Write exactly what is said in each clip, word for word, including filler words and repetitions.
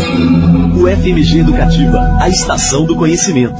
U F M G Educativa, a estação do conhecimento.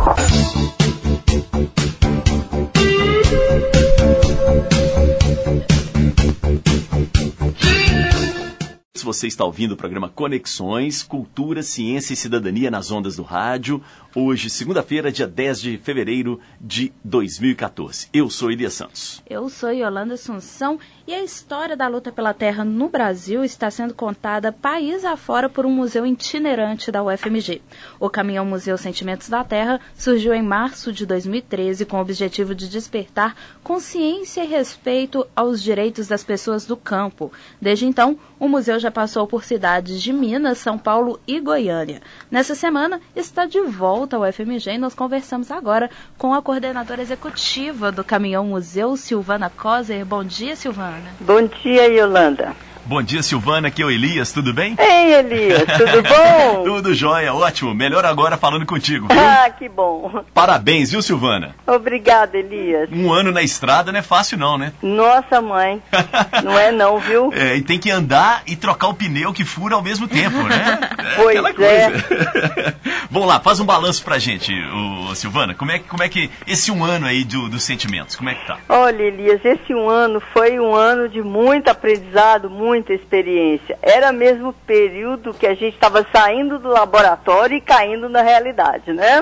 Você está ouvindo o programa Conexões, Cultura, Ciência e Cidadania nas ondas do rádio. Hoje, segunda-feira, dia dez de fevereiro de dois mil e quatorze. Eu sou Elias Santos. Eu sou Yolanda Assunção e a história da luta pela terra no Brasil está sendo contada país afora por um museu itinerante da U F M G. O Caminhão Museu Sentimentos da Terra surgiu em março de dois mil e treze com o objetivo de despertar consciência e respeito aos direitos das pessoas do campo. Desde então, o museu já passou por cidades de Minas, São Paulo e Goiânia. Nessa semana, está de volta ao U F M G e nós conversamos agora com a coordenadora executiva do Caminhão Museu, Silvana Coser. Bom dia, Silvana. Bom dia, Yolanda. Bom dia, Silvana, aqui é o Elias, tudo bem? Ei, Elias, tudo bom? Tudo jóia, ótimo, melhor agora falando contigo, viu? Ah, que bom. Parabéns, viu, Silvana? Obrigada, Elias. Um ano na estrada não é fácil não, né? Nossa, mãe, não é não, viu? É, e tem que andar e trocar o pneu que fura ao mesmo tempo, né? É pois aquela é. coisa. Vamos lá, faz um balanço pra gente, o, Silvana, como é, como é que esse um ano aí do, dos sentimentos, como é que tá? Olha, Elias, esse um ano foi um ano de muito aprendizado, muito muita experiência. Era mesmo o período que a gente estava saindo do laboratório e caindo na realidade, né?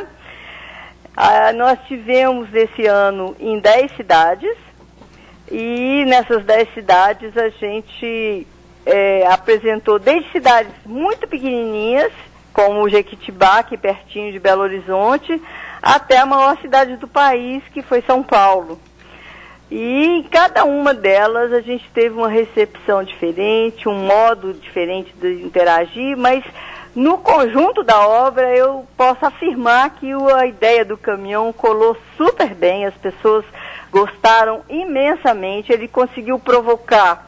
Ah, nós tivemos esse ano em dez cidades e nessas dez cidades a gente é, apresentou desde cidades muito pequenininhas, como o Jequitibá, aqui pertinho de Belo Horizonte, até a maior cidade do país, que foi São Paulo. E em cada uma delas a gente teve uma recepção diferente, um modo diferente de interagir, mas no conjunto da obra eu posso afirmar que a ideia do caminhão colou super bem, as pessoas gostaram imensamente, ele conseguiu provocar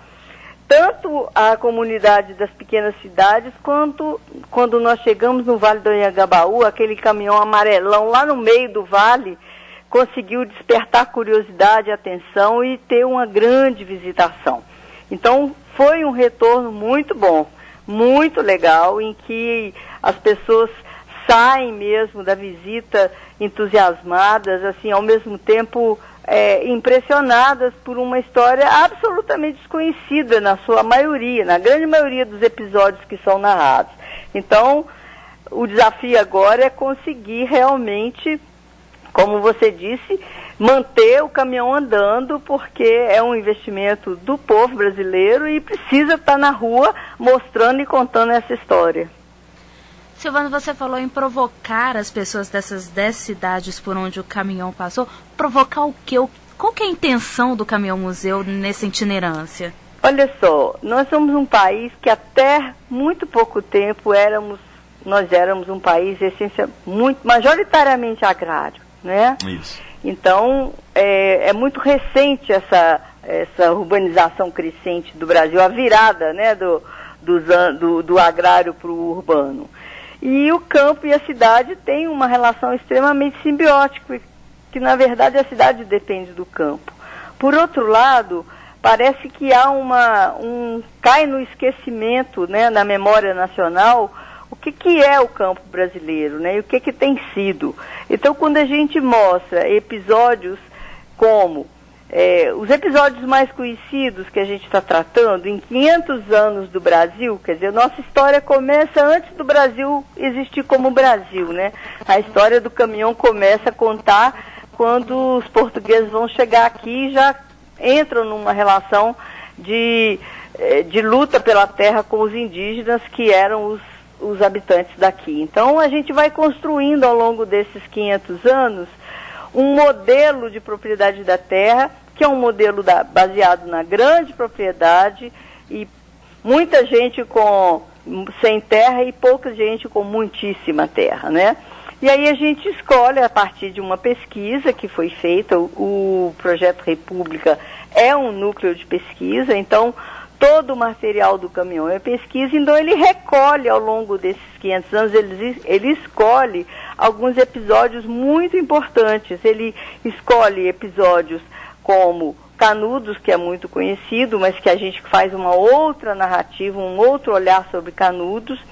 tanto a comunidade das pequenas cidades, quanto quando nós chegamos no Vale do Anhangabaú, aquele caminhão amarelão lá no meio do vale, conseguiu despertar curiosidade e atenção e ter uma grande visitação. Então, foi um retorno muito bom, muito legal, em que as pessoas saem mesmo da visita entusiasmadas, assim, ao mesmo tempo é, impressionadas por uma história absolutamente desconhecida na sua maioria, na grande maioria dos episódios que são narrados. Então, o desafio agora é conseguir realmente, como você disse, manter o caminhão andando, porque é um investimento do povo brasileiro e precisa estar na rua mostrando e contando essa história. Silvana, você falou em provocar as pessoas dessas dez cidades por onde o caminhão passou. Provocar o quê? Qual que é a intenção do Caminhão Museu nessa itinerância? Olha só, nós somos um país que até muito pouco tempo éramos, nós éramos um país essência, muito, majoritariamente agrário. Né? Isso. Então, é, é muito recente essa, essa urbanização crescente do Brasil, a virada, né, do, do, do, do agrário para o urbano. E o campo e a cidade têm uma relação extremamente simbiótica, que na verdade a cidade depende do campo. Por outro lado, parece que há uma, um, cai no esquecimento, né, na memória nacional, o que, que é o campo brasileiro, né? E o que, que tem sido. Então, quando a gente mostra episódios como é, os episódios mais conhecidos que a gente está tratando, em quinhentos anos do Brasil, quer dizer, nossa história começa antes do Brasil existir como Brasil, né? A história do caminhão começa a contar quando os portugueses vão chegar aqui e já entram numa relação de, de luta pela terra com os indígenas, que eram os os habitantes daqui. Então, a gente vai construindo ao longo desses quinhentos anos um modelo de propriedade da terra, que é um modelo da, baseado na grande propriedade e muita gente com, sem terra e pouca gente com muitíssima terra, né? E aí a gente escolhe, a partir de uma pesquisa que foi feita, o, o Projeto República é um núcleo de pesquisa, então todo o material do caminhão é pesquisa, então ele recolhe ao longo desses quinhentos anos, ele, ele escolhe alguns episódios muito importantes. Ele escolhe episódios como Canudos, que é muito conhecido, mas que a gente faz uma outra narrativa, um outro olhar sobre Canudos.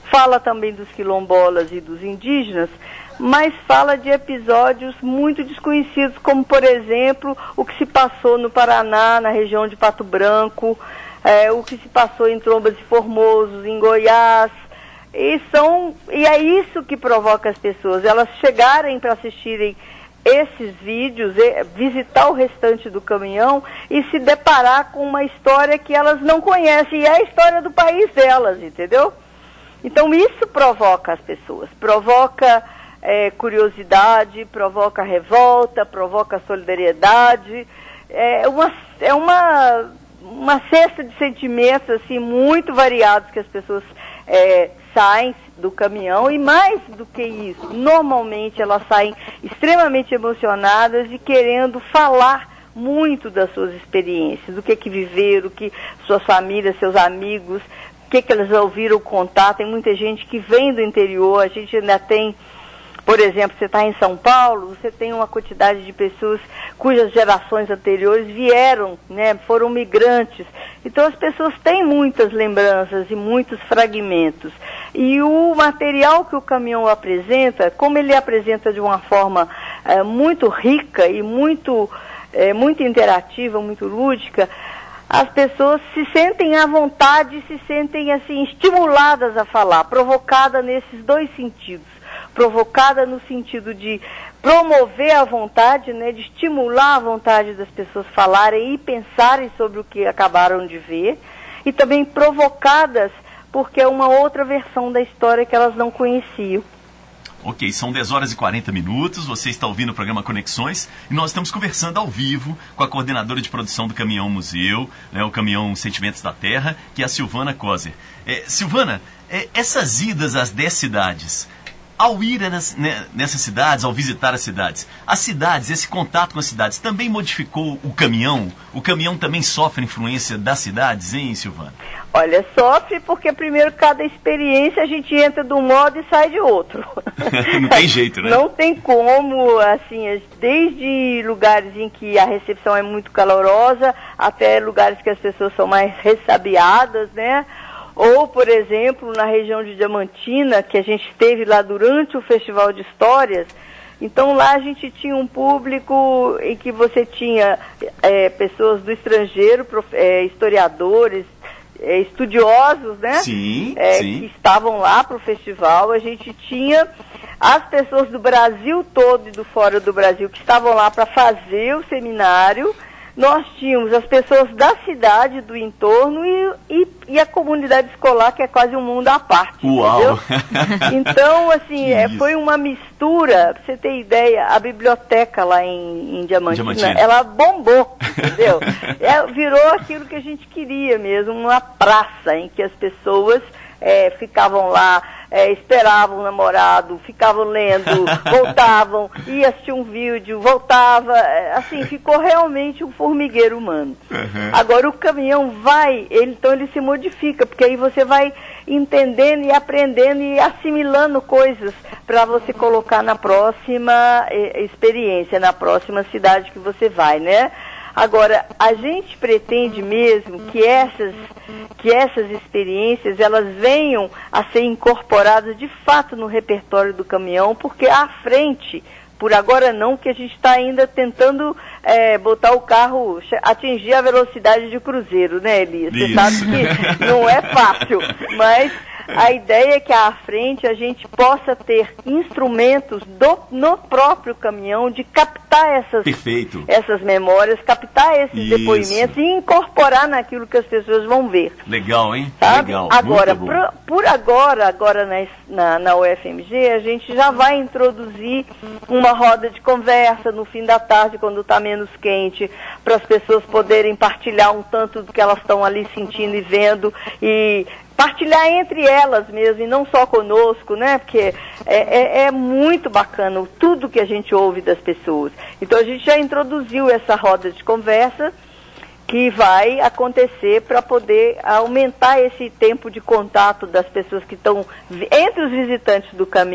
fala também dos quilombolas e dos indígenas, mas fala de episódios muito desconhecidos, como, por exemplo, o que se passou no Paraná, na região de Pato Branco, é, o que se passou em Trombas e Formosos, em Goiás. E, são, e é isso que provoca as pessoas, elas chegarem para assistirem esses vídeos, visitar o restante do caminhão e se deparar com uma história que elas não conhecem, e é a história do país delas, entendeu? Então isso provoca as pessoas, provoca é, curiosidade, provoca revolta, provoca solidariedade, é uma, é uma, uma cesta de sentimentos assim, muito variados que as pessoas é, saem do caminhão, e mais do que isso, normalmente elas saem extremamente emocionadas e querendo falar muito das suas experiências, do que que viveram, o que suas famílias, seus amigos, o que que elas ouviram contar. Tem muita gente que vem do interior, a gente ainda tem, por exemplo, você está em São Paulo, você tem uma quantidade de pessoas cujas gerações anteriores vieram, né, foram migrantes. Então as pessoas têm muitas lembranças e muitos fragmentos. E o material que o caminhão apresenta, como ele apresenta de uma forma é, muito rica e muito, é, muito interativa, muito lúdica, as pessoas se sentem à vontade, se sentem assim estimuladas a falar, provocada nesses dois sentidos. Provocada no sentido de promover a vontade, né, de estimular a vontade das pessoas falarem e pensarem sobre o que acabaram de ver, e também provocadas porque é uma outra versão da história que elas não conheciam. Ok, são dez horas e quarenta minutos, você está ouvindo o programa Conexões e nós estamos conversando ao vivo com a coordenadora de produção do Caminhão Museu, né, o Caminhão Sentimentos da Terra, que é a Silvana Coser. É, Silvana, é, essas idas às dez cidades, ao ir nas, né, nessas cidades, ao visitar as cidades, as cidades, esse contato com as cidades, também modificou o caminhão? O caminhão também sofre influência das cidades, hein, Silvana? Olha, sofre porque primeiro cada experiência a gente entra de um modo e sai de outro. Não tem jeito, né? Não tem como, assim, desde lugares em que a recepção é muito calorosa, até lugares que as pessoas são mais ressabiadas, né? Ou, por exemplo, na região de Diamantina, que a gente esteve lá durante o Festival de Histórias. Então lá a gente tinha um público em que você tinha é, pessoas do estrangeiro, prof, é, historiadores, é, estudiosos, né? Sim, é, sim. Que estavam lá para o festival. A gente tinha as pessoas do Brasil todo e do fora do Brasil que estavam lá para fazer o seminário. Nós tínhamos as pessoas da cidade, do entorno e, e, e a comunidade escolar, que é quase um mundo à parte. Uau! Entendeu? Então, assim, é, foi uma mistura. Pra você ter ideia, a biblioteca lá em, em Diamantina, Diamantina, ela bombou, entendeu? É, virou aquilo que a gente queria mesmo, uma praça em que as pessoas é, ficavam lá, É, esperavam o namorado, ficavam lendo, voltavam, ia assistir um vídeo, voltava, assim, ficou realmente um formigueiro humano. Uhum. Agora o caminhão vai, ele, então ele se modifica, porque aí você vai entendendo e aprendendo e assimilando coisas para você colocar na próxima eh, experiência, na próxima cidade que você vai, né? Agora, a gente pretende mesmo que essas, que essas experiências, elas venham a ser incorporadas de fato no repertório do caminhão, porque à frente, por agora não, que a gente está ainda tentando é, botar o carro, atingir a velocidade de cruzeiro, né, Elias? Você sabe que não é fácil, mas a ideia é que à frente a gente possa ter instrumentos do, no próprio caminhão de captar essas, Perfeito. essas memórias, captar esses Isso. depoimentos e incorporar naquilo que as pessoas vão ver. Legal, hein? Sabe? Legal. Agora, por, por agora, agora na, na, na U F M G, a gente já vai introduzir uma roda de conversa no fim da tarde, quando está menos quente, para as pessoas poderem partilhar um tanto do que elas estão ali sentindo e vendo, e partilhar entre elas mesmo, e não só conosco, né? Porque é, é, é muito bacana tudo que a gente ouve das pessoas. Então a gente já introduziu essa roda de conversa que vai acontecer para poder aumentar esse tempo de contato das pessoas que estão entre os visitantes do caminhão.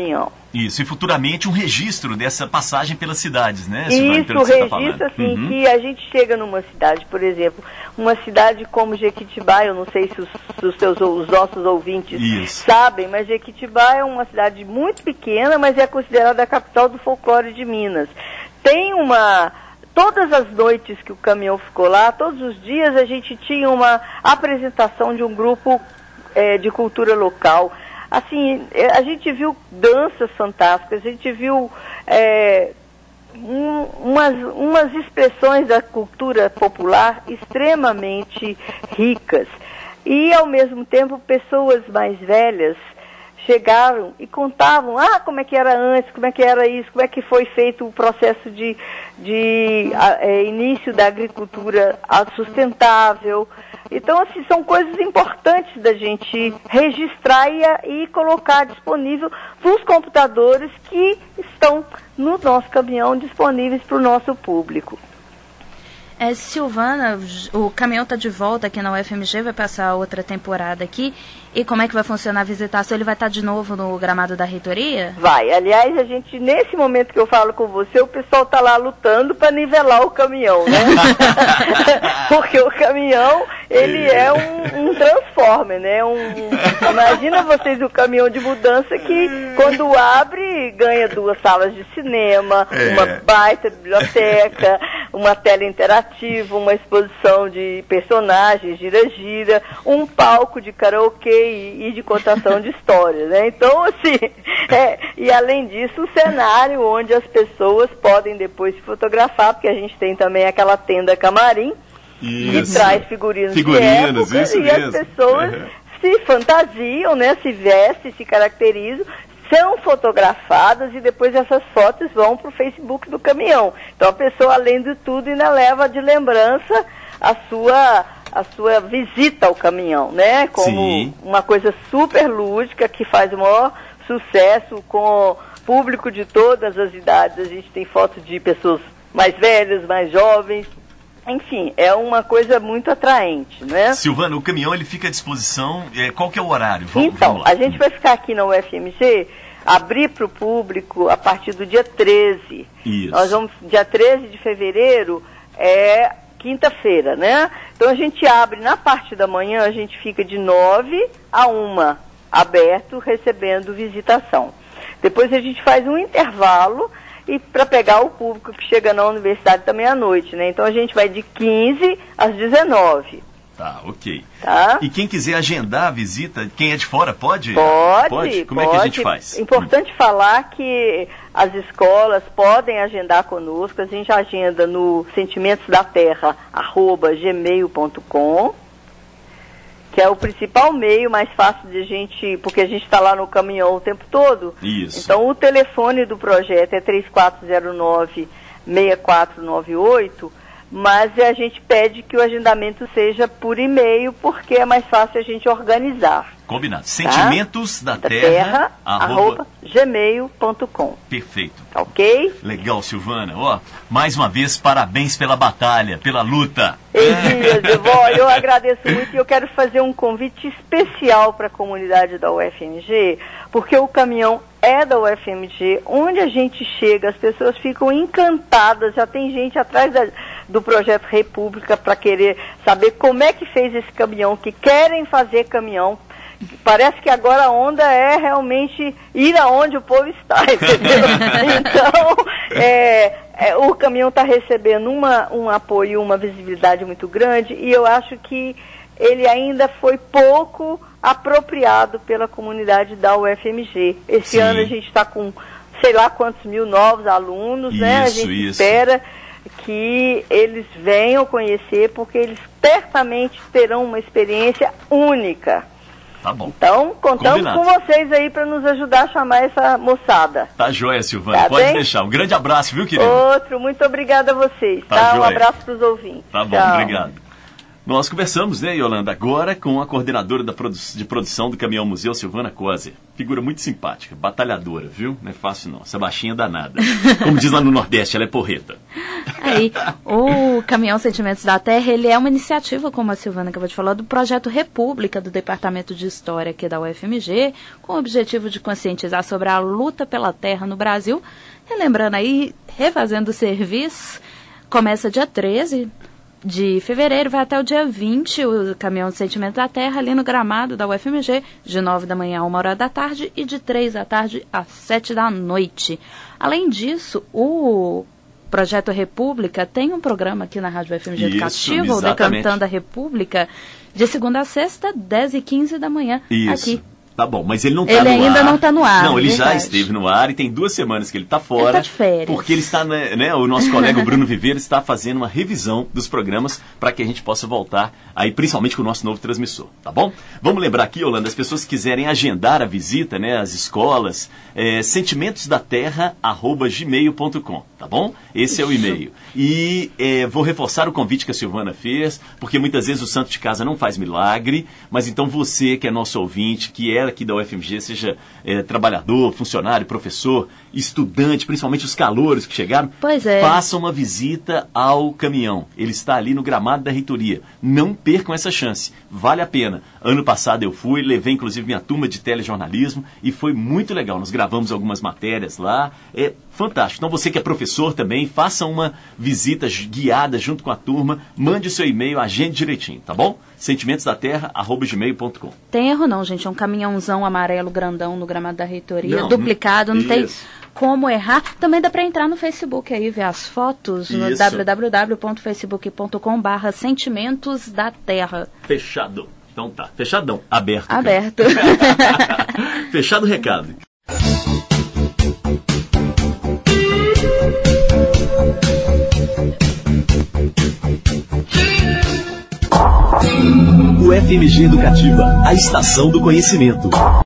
Isso, e futuramente um registro dessa passagem pelas cidades, né, Silvane? Isso, o registro, assim, uhum. que a gente chega numa cidade, por exemplo, uma cidade como Jequitibá, eu não sei se os, se os, seus, os nossos ouvintes Isso. sabem, mas Jequitibá é uma cidade muito pequena, mas é considerada a capital do folclore de Minas. Tem uma... Todas as noites que o caminhão ficou lá, todos os dias a gente tinha uma apresentação de um grupo é, de cultura local. Assim, a gente viu danças fantásticas, a gente viu é, um, umas, umas expressões da cultura popular extremamente ricas. E, ao mesmo tempo, pessoas mais velhas chegaram e contavam, ah, como é que era antes, como é que era isso, como é que foi feito o processo de, de a, é, início da agricultura sustentável. Então, assim, são coisas importantes da gente registrar e, e colocar disponível nos computadores que estão no nosso caminhão, disponíveis para o nosso público. É, Silvana, o caminhão está de volta aqui na U F M G, vai passar outra temporada aqui. E como é que vai funcionar a visitação? Ele vai estar de novo no gramado da reitoria? Vai. Aliás, a gente, nesse momento que eu falo com você, o pessoal está lá lutando para nivelar o caminhão, né? Porque o caminhão, ele é um, um transformer, né? Um, imagina vocês o caminhão de mudança que, quando abre, ganha duas salas de cinema, é. uma baita biblioteca, uma tela interativa, uma exposição de personagens, gira-gira, um palco de karaokê e, e de contação de histórias, né? Então, assim, é, e além disso, um cenário onde as pessoas podem depois se fotografar, porque a gente tem também aquela tenda camarim, isso. que traz figurinos, figurinos de época, isso e mesmo. as pessoas uhum. se fantasiam, né? Se vestem, se caracterizam, são fotografadas e depois essas fotos vão para o Facebook do caminhão. Então a pessoa, além de tudo, ainda leva de lembrança a sua, a sua visita ao caminhão, né? Como Sim. uma coisa super lúdica que faz o maior sucesso com o público de todas as idades. A gente tem fotos de pessoas mais velhas, mais jovens. Enfim, é uma coisa muito atraente, né? Silvana, o caminhão ele fica à disposição, é, qual que é o horário? Vamos, então, vamos lá. a gente vai ficar aqui na U F M G, abrir para o público a partir do dia treze. Isso. Nós vamos, dia treze de fevereiro, é quinta-feira, né? Então a gente abre na parte da manhã, a gente fica de nove a uma, aberto, recebendo visitação. Depois a gente faz um intervalo e para pegar o público que chega na universidade também à noite, né? Então a gente vai de quinze às dezenove. Tá, ok. Tá? E quem quiser agendar a visita, quem é de fora, pode? Pode, pode? Como pode. é que a gente faz? Importante hum. falar que as escolas podem agendar conosco, a gente agenda no sentimentos da terra arroba gmail ponto com, que é o principal meio mais fácil de a gente, porque a gente está lá no caminhão o tempo todo. Isso. Então o telefone do projeto é três quatro zero nove, seis quatro nove oito, mas a gente pede que o agendamento seja por e-mail, porque é mais fácil a gente organizar. Combinado. Sentimentos tá? da, da terra, terra arroba, arroba gmail ponto com. Perfeito. Ok? Legal, Silvana. Ó, mais uma vez, parabéns pela batalha, pela luta. Elias, eu, eu agradeço muito e eu quero fazer um convite especial para a comunidade da U F M G, porque o caminhão é da U F M G, onde a gente chega, as pessoas ficam encantadas, já tem gente atrás da, do Projeto República para querer saber como é que fez esse caminhão, que querem fazer caminhão. Parece que agora a onda é realmente ir aonde o povo está, entendeu? Então, é, é, o caminhão está recebendo uma, um apoio, uma visibilidade muito grande, e eu acho que ele ainda foi pouco apropriado pela comunidade da U F M G. Esse Sim. ano a gente está com sei lá quantos mil novos alunos, isso, né? A gente isso. espera que eles venham conhecer, porque eles certamente terão uma experiência única. Tá bom. Então, contamos Combinado. com vocês aí para nos ajudar a chamar essa moçada. Tá joia, Silvana. Tá Pode bem? deixar. Um grande abraço, viu, querido? Outro, muito obrigada a vocês, Tá tá? Um joia. abraço para os ouvintes. Tá bom, Tchau. obrigado. Nós conversamos, né, Yolanda, agora com a coordenadora da produ- de produção do Caminhão Museu, Silvana Coser. Figura muito simpática, batalhadora, viu? Não é fácil não, essa baixinha danada. Como diz lá no Nordeste, ela é porreta. Aí, o Caminhão Sentimentos da Terra, ele é uma iniciativa, como a Silvana acabou de falar, do Projeto República do Departamento de História aqui da U F M G, com o objetivo de conscientizar sobre a luta pela terra no Brasil. Relembrando aí, refazendo o serviço, começa dia treze de fevereiro, vai até o dia vinte, o Caminhão de Sentimento da Terra, ali no gramado da U F M G, de nove da manhã a uma hora da tarde e de três da tarde às sete da noite. Além disso, o Projeto República tem um programa aqui na Rádio U F M G Isso, Educativa, o exatamente. Decantando a República, de segunda a sexta, dez e quinze da manhã, Isso. aqui. Tá bom, mas ele não está Ele no ar. ainda não tá no ar, Não, ele verdade. já esteve no ar e tem duas semanas que ele está fora. Ele tá de férias. Porque ele está, né, né, o nosso colega Bruno Viveiro está fazendo uma revisão dos programas para que a gente possa voltar aí, principalmente com o nosso novo transmissor, tá bom? Vamos lembrar aqui, Yolanda, as pessoas que quiserem agendar a visita, né, as escolas, é, sentimentosdaterra arroba gmail ponto com, tá bom? Esse é o e-mail. E é, vou reforçar o convite que a Silvana fez, porque muitas vezes o santo de casa não faz milagre, mas então você que é nosso ouvinte, que é aqui da U F M G, seja é, trabalhador, funcionário, professor, estudante, principalmente os calouros que chegaram, Pois é. faça uma visita ao caminhão. Ele está ali no gramado da reitoria. Não percam essa chance. Vale a pena. Ano passado eu fui, levei inclusive minha turma de telejornalismo e foi muito legal. Nós gravamos algumas matérias lá. É fantástico. Então você que é professor também, faça uma visita guiada junto com a turma. Mande o seu e-mail, agende direitinho, tá bom? sentimentosdaterra arroba gmail ponto com. Tem erro não, gente. É um caminhãozão amarelo grandão no gramado da reitoria, Não, duplicado, não tem isso. como errar. Também dá para entrar no Facebook aí, ver as fotos no Isso. w w w ponto facebook ponto com barra sentimentos da terra. Fechado. Então tá, fechadão, aberto. cara. Aberto. Fechado o recado. U F M G Educativa, a estação do conhecimento.